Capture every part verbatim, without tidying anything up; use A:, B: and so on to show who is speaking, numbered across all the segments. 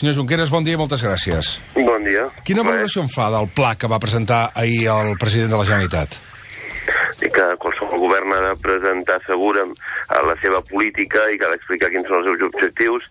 A: Senyor Junqueras, bon dia i moltes gràcies.
B: Bon dia.
A: Quina valoració en fa del pla que va presentar ahir el president de la Generalitat?
B: I que qualsevol govern ha de presentar segura la seva política i que ha d'explicar quins són els seus objectius.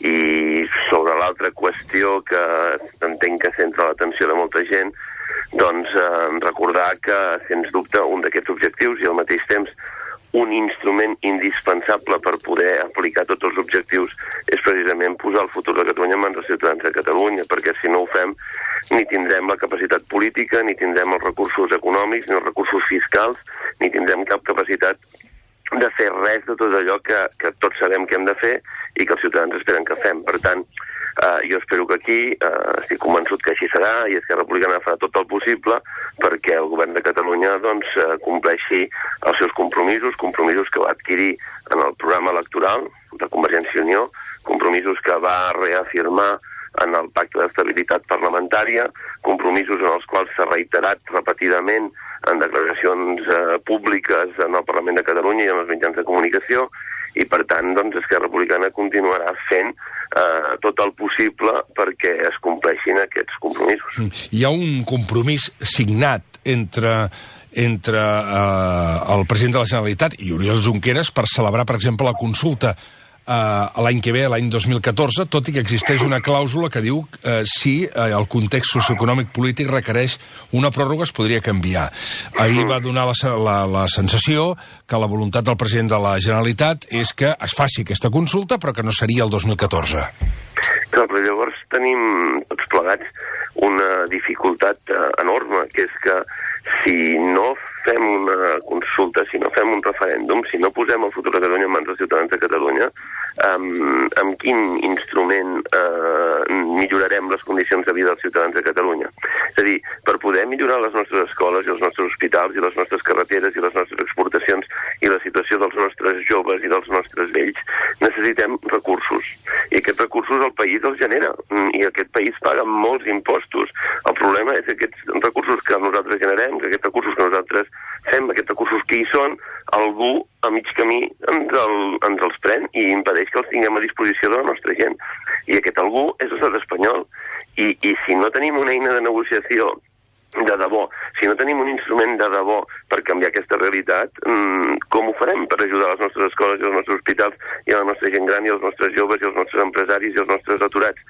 B: I sobre l'altra qüestió que entenc que centra l'atenció de molta gent, doncs eh, recordar que, sens dubte, un d'aquests objectius i al mateix temps un instrument indispensable per poder aplicar tots els objectius és precisament posar el futur de Catalunya en mans dels ciutadans de Catalunya, perquè si no ho fem ni tindrem la capacitat política, ni tindrem els recursos econòmics, ni els recursos fiscals, ni tindrem cap capacitat de fer res de tot allò que, que tots sabem que hem de fer i que els ciutadans esperen que fem. Per tant, eh, jo espero que aquí, eh, estic convençut que així serà, i Esquerra Republicana farà tot el possible perquè el govern de Catalunya doncs, eh, compleixi els seus compromisos, compromisos que va adquirir en el programa electoral de Convergència i Unió, compromisos que va reafirmar en el Pacte d'Estabilitat Parlamentària, compromisos en els quals s'ha reiterat repetidament en declaracions eh, públiques en el Parlament de Catalunya i en els mitjans de comunicació, i per tant doncs, Esquerra Republicana continuarà fent eh, tot el possible perquè es compleixin aquests compromisos.
A: Hi ha un compromís signat entre entre eh, el president de la Generalitat i Oriol Junqueras per celebrar, per exemple, la consulta Uh, l'any que ve, l'any dos mil catorze, tot i que existeix una clàusula que diu uh, si uh, el context socioeconòmic polític requereix una pròrroga es podria canviar. Ahir va donar la, la, la sensació que la voluntat del president de la Generalitat és que es faci aquesta consulta, però que no seria el dos mil catorze.
B: Clar, però llavors tenim tots plegats una dificultat uh, enorme, que és que si no fem una consulta, si no fem un referèndum, si no posem el futur de Catalunya en mans dels ciutadans de Catalunya, um, amb quin instrument uh, millorarem les condicions de vida dels ciutadans de Catalunya? És a dir, per poder millorar les nostres escoles i els nostres hospitals i les nostres carreteres i les nostres exportacions i la situació dels nostres joves i dels nostres vells, necessitem recursos. I aquests recursos el país els genera, i aquest país paga molts impostos. El problema és que aquests recursos que nosaltres generem, que aquests recursos que nosaltres fem, aquests recursos que hi són, algú a mig camí ens, el, ens els pren i impedeix que els tinguem a disposició de la nostra gent. I aquest algú és l'estat espanyol. I, I si no tenim una eina de negociació de debò, si no tenim un instrument de debò per canviar aquesta realitat, com ho farem per ajudar les nostres escoles i els nostres hospitals i a la nostra gent gran i els nostres joves i els nostres empresaris i els nostres aturats?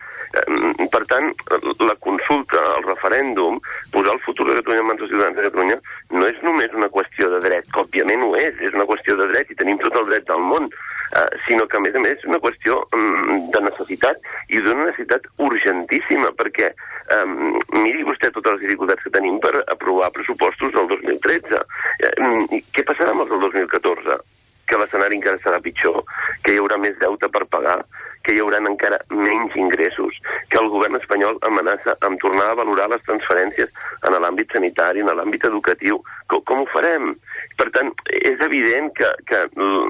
B: Per tant, la consulta, el referèndum, posar el futur de Catalunya en mans dels ciutadans de Catalunya no és només una qüestió de dret, que òbviament ho és, és una qüestió de dret i tenim tot el dret del món, sinó que a més a més és una qüestió de necessitat i d'una necessitat urgentíssima, perquè Um, miri vostè totes les dificultats que tenim per aprovar pressupostos del dos mil tretze. Um, què passarà amb els del dos mil catorze? Que l'escenari encara serà pitjor, que hi haurà més deute per pagar, que hi haurà encara menys ingressos, que el govern espanyol amenaça amb tornar a valorar les transferències en l'àmbit sanitari, en l'àmbit educatiu. Com, com ho farem? Per tant, és evident que, que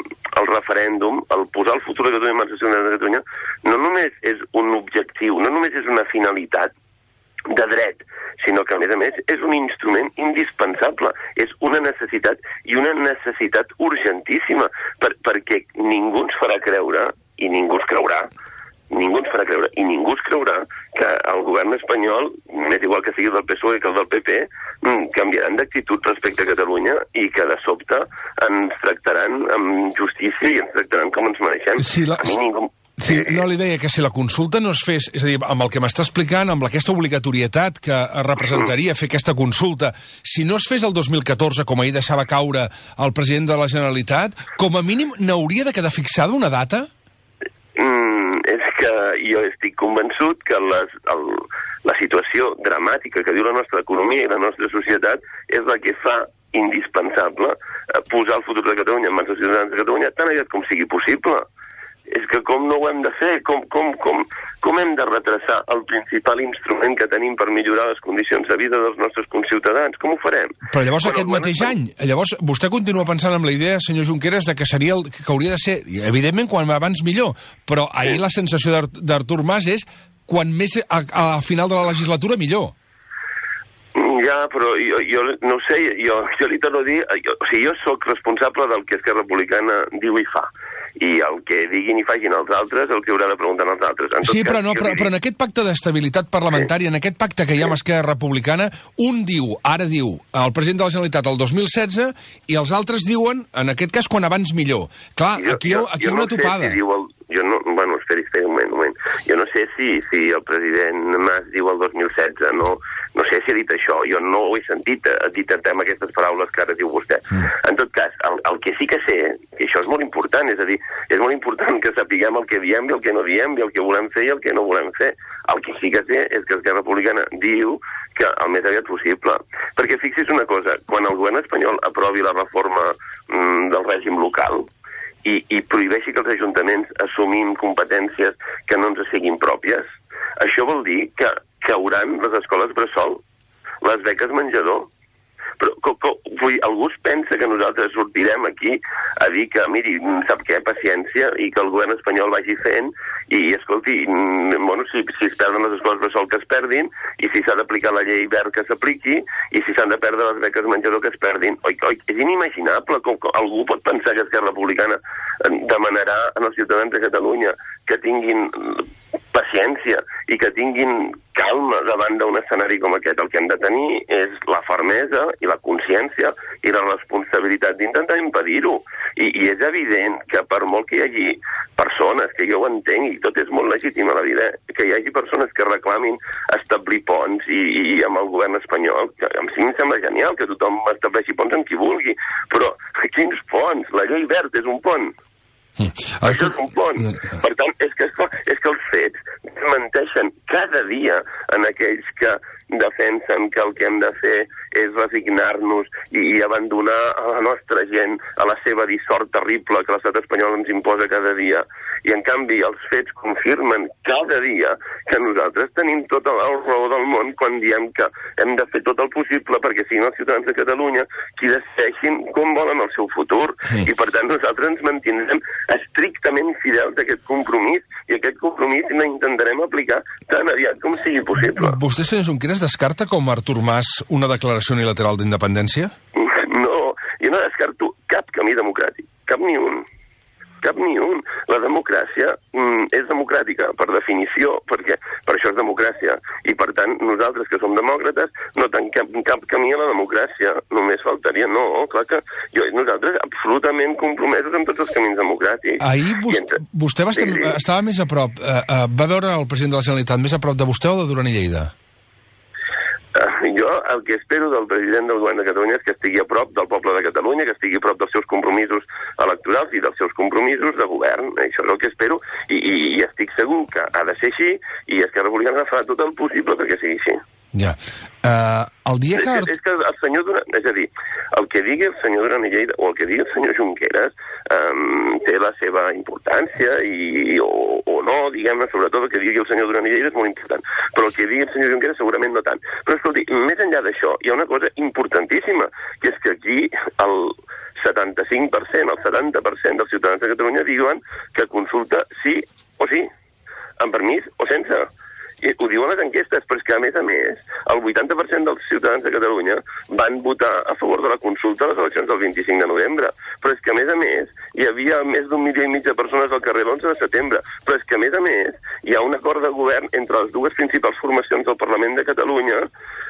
B: el referèndum, el posar el futur de Catalunya en mans dels ciutadans de Catalunya, no només és un objectiu, no només és una finalitat de dret, sinó que, a més a més, és un instrument indispensable, és una necessitat i una necessitat urgentíssima, per, perquè ningú ens farà creure, i ningú es creurà, ningú ens farà creure, i ningú es creurà que el govern espanyol, més igual que sigui del P S O E que el del P P, canviaran d'actitud respecte a Catalunya i que de sobte ens tractaran amb justícia i ens tractaran com ens mereixem.
A: Sí, la...
B: A mi ningú...
A: Sí, no, li deia que si la consulta no es fes, és a dir, amb el que m'està explicant, amb aquesta obligatorietat que representaria fer aquesta consulta, si no es fes el dos mil catorze, com ahir deixava caure el president de la Generalitat, com a mínim n'hauria de quedar fixada una data?
B: Mm, és que jo estic convençut que les, el, la situació dramàtica que viu la nostra economia i la nostra societat és la que fa indispensable posar el futur de Catalunya en mans dels ciutadans de Catalunya tan aviat com sigui possible. És que com no ho hem de fer? Com, com, com, com hem de retrasar el principal instrument que tenim per millorar les condicions de vida dels nostres conciutadans? Com ho farem?
A: Però llavors bueno, aquest mateix any, llavors vostè continua pensant amb la idea, senyor Junqueras, de que seria el, que hauria de ser, evidentment, quan abans millor, però ahir sí. La sensació d'Artur Mas és quan més a, a final de la legislatura millor.
B: Ja, però jo, jo no ho sé, jo, jo li torno a dir, jo, o sigui, jo sóc responsable del que Esquerra Republicana diu i fa. i el que diguin i facin els altres el que haurà de preguntar als altres. En
A: sí,
B: cas,
A: però, no, però,
B: dic...
A: però en aquest pacte d'estabilitat parlamentària, sí. en aquest pacte que hi ha amb Esquerra Republicana, un diu, ara diu, el president de la Generalitat el dos mil setze, i els altres diuen, en aquest cas, quan abans millor. Clar, jo, aquí, jo, aquí jo una no topada.
B: Sé si diu el... Jo no, bueno, esperi, esperi un moment, un moment. Jo no sé si, si el president Mas diu el dos mil setze, no, no sé si ha dit això, jo no ho he sentit, ha dit amb aquestes paraules que ara diu vostè. Mm. En tot cas, el, el que sí que sé, i això és molt important, és a dir, és molt important que sapiguem el que diem i el que no diem, i el que volem fer i el que no volem fer. El que sí que sé és que Esquerra Republicana diu que el més aviat possible. Perquè fixi's una cosa, quan el govern espanyol aprovi la reforma mm, del règim local, I, i prohibeixi que els ajuntaments assumim competències que no ens siguin pròpies, això vol dir que cauran les escoles bressol, les beques menjador. Però co, co, vull, algú es pensa que nosaltres sortirem aquí a dir que, miri, sap què, paciència, i que el govern espanyol vagi fent, i, i escolti, bueno, si, si es perden les escoles bressol que es perdin, i si s'ha d'aplicar la llei verd que s'apliqui, i si s'han de perdre les beques menjador que es perdin. Oi, oi, és inimaginable, com, com algú pot pensar que Esquerra Republicana demanarà als ciutadans de Catalunya que tinguin paciència i que tinguin calma davant d'un escenari com aquest. El que hem de tenir és la fermesa i la consciència i la responsabilitat d'intentar impedir-ho. I, I és evident que per molt que hi hagi persones, que jo ho entenc, i tot és molt legítim a la vida, que hi hagi persones que reclamin establir ponts i, i amb el govern espanyol, que a mi em sembla genial que tothom estableixi ponts amb qui vulgui, però quins ponts? La llei verd és un pont. Mm. Això és un pont. Per tant, és que, és que els fets desmenteixen cada dia en aquells que defensen que el que hem de fer és resignar-nos i, i abandonar a la nostra gent a la seva dissort terrible que l'estat espanyol ens imposa cada dia. I, en canvi, els fets confirmen cada dia que nosaltres tenim tota la raó del món quan diem que hem de fer tot el possible perquè siguin els ciutadans de Catalunya qui decideixin com volen el seu futur. Mm. I, per tant, nosaltres ens mantindrem estrictament fidels a aquest compromís i aquest compromís l'intentarem aplicar tan aviat com sigui possible.
A: Vostè, senyor Junqueras, descarta com Artur Mas una declaració unilateral d'independència?
B: No, jo no descarto cap camí democràtic, cap ni un. Cap ni un. La democràcia mm, és democràtica, per definició, perquè per això és democràcia. I, per tant, nosaltres que som demòcrates no tanquem cap camí a la democràcia. Només faltaria. No, clar que jo, nosaltres absolutament compromesos amb tots els camins democràtics.
A: Ahir vostè, entre... vostè va estar, sí, sí. estava més a prop. Uh, uh, va veure el president de la Generalitat més a prop de vostè o de Duran i Lleida?
B: Uh, jo el que espero del president del govern de Catalunya és que estigui a prop del poble de Catalunya, que estigui a prop dels seus compromisos electorals i dels seus compromisos de govern. Això és el que espero i, i, i estic segur que ha de ser així i Esquerra Republicana farà tot el possible perquè sigui així.
A: Ja. Uh, el dia que...
B: És, que... és que el senyor Duran... És a dir, el que digui el senyor Duran i Lleida o el que digui el senyor Junqueras um, té la seva importància i, o, o no, diguem-ne, sobretot el que digui el senyor Duran i Lleida és molt important. Però el que digui el senyor Junqueras segurament no tant. Però escolti, més enllà d'això, hi ha una cosa importantíssima, que és que aquí el setanta-cinc per cent, el setanta per cent dels ciutadans de Catalunya diuen que consulta sí o sí, amb permís o sense. I ho diuen les enquestes, però és que, a més a més, el vuitanta per cent dels ciutadans de Catalunya van votar a favor de la consulta a les eleccions del vint-i-cinc de novembre. Però és que, a més a més, hi havia més d'un milió i mig de persones al carrer l'onze de setembre. Però és que, a més a més, hi ha un acord de govern entre les dues principals formacions del Parlament de Catalunya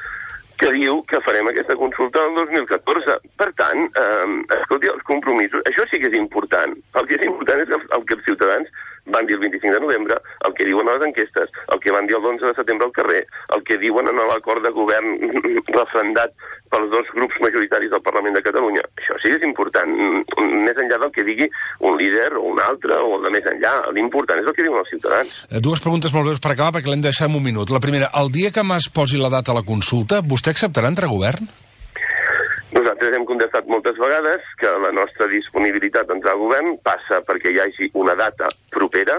B: que diu que farem aquesta consulta el dos mil catorze. Per tant, eh, escolti, els compromisos... Això sí que és important. El que és important és el, el que els ciutadans van dir el vint-i-cinc de novembre, el que diuen a les enquestes, el que van dir el onze de setembre al carrer, el que diuen en l'acord de govern referendat pels dos grups majoritaris del Parlament de Catalunya. Això sí que és important, més enllà del que digui un líder o un altre o el de més enllà. L'important és el que diuen els ciutadans.
A: Dues preguntes molt breus per acabar, perquè l'hem de deixar en un minut. La primera, el dia que Mas posi la data a la consulta, vostè acceptarà entrar a govern?
B: Nosaltres hem contestat moltes vegades que la nostra disponibilitat d'entrar al govern passa perquè hi hagi una data propera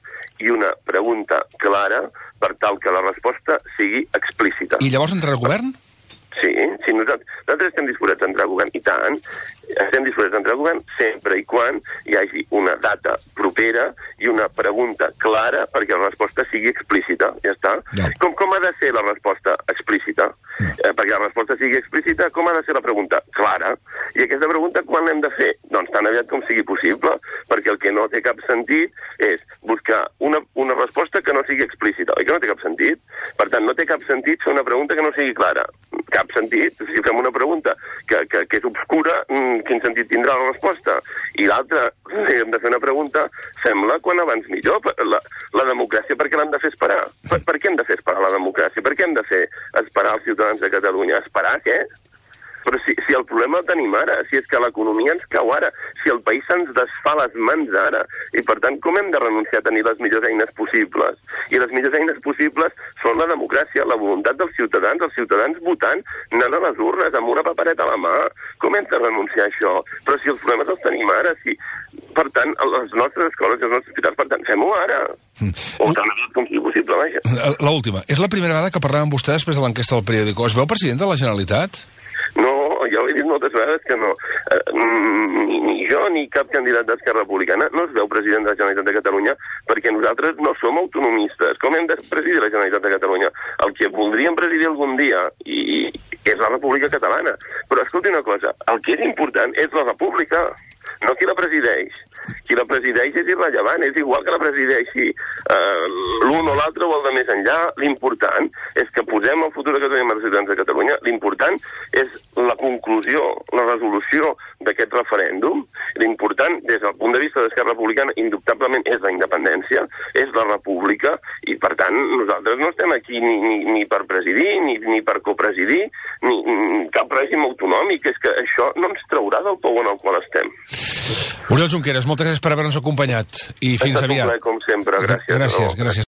B: i una pregunta clara per tal que la resposta sigui explícita.
A: I llavors entrar al govern?
B: Sí, sí, nosaltres, nosaltres estem disposats a entrar al govern, i tant, estem disposats a entrar al govern sempre i quan hi hagi una data propera i una pregunta clara perquè la resposta sigui explícita, ja està. Ja. Com, com ha de ser la resposta explícita? Ja. Eh, perquè la resposta sigui explícita, com ha de ser la pregunta? Clara. I aquesta pregunta quan l'hem de fer? Doncs tan aviat com sigui possible, perquè el que no té cap sentit és buscar una, una resposta que no sigui explícita, oi que no té cap sentit? Per tant, no té cap sentit fer una pregunta que no sigui clara. Cap sentit. Si fem una pregunta que, que, que és obscura, quin sentit tindrà la resposta? I l'altra, si hem de fer una pregunta, fem-la quan abans millor. La, la democràcia, per què l'hem de fer esperar? Per, per què hem de fer esperar la democràcia? Per què hem de fer esperar els ciutadans de Catalunya? Esperar què? Però si, si el problema el tenim ara, si és que l'economia ens cau ara, si el país se'ns desfà les mans ara, i per tant com hem de renunciar a tenir les millors eines possibles? I les millors eines possibles són la democràcia, la voluntat dels ciutadans, els ciutadans votant, anant a les urnes amb una papereta a la mà. Com hem de renunciar a això? Però si els problemes els tenim ara, si... Per tant, a les nostres escoles i els nostres hospitals, per tant, fem-ho ara. Mm. O tan aviat com sigui possible, vaja.
A: L'última. És la primera vegada que parlem amb vostè després de l'enquesta del periòdico. Es veu president de la Generalitat?
B: No, ja ho he dit moltes vegades que no. Eh, ni, ni jo ni cap candidat d'Esquerra Republicana no es veu president de la Generalitat de Catalunya perquè nosaltres no som autonomistes. Com hem de presidir la Generalitat de Catalunya? El que voldríem presidir algun dia i, és la República Catalana. Però escolti una cosa, el que és important és la República, no qui la presideix. Qui la presideix és irrellevant, és igual que la presideixi eh, l'un o l'altre o el de més enllà. L'important és que posem el futur de Catalunya amb els ciutadans de Catalunya. L'important és la conclusió, la resolució d'aquest referèndum. L'important, des del punt de vista d'Esquerra Republicana, indubtablement és la independència, és la república, i per tant nosaltres no estem aquí ni, ni, ni per presidir, ni, ni per copresidir, ni, ni cap règim autonòmic. És que això no ens traurà del pou en el qual estem.
A: Oriol Junqueras, moltes gràcies per haver-nos acompanyat i fins aviat.
B: Com sempre, gràcies.
A: Gràcies, gràcies.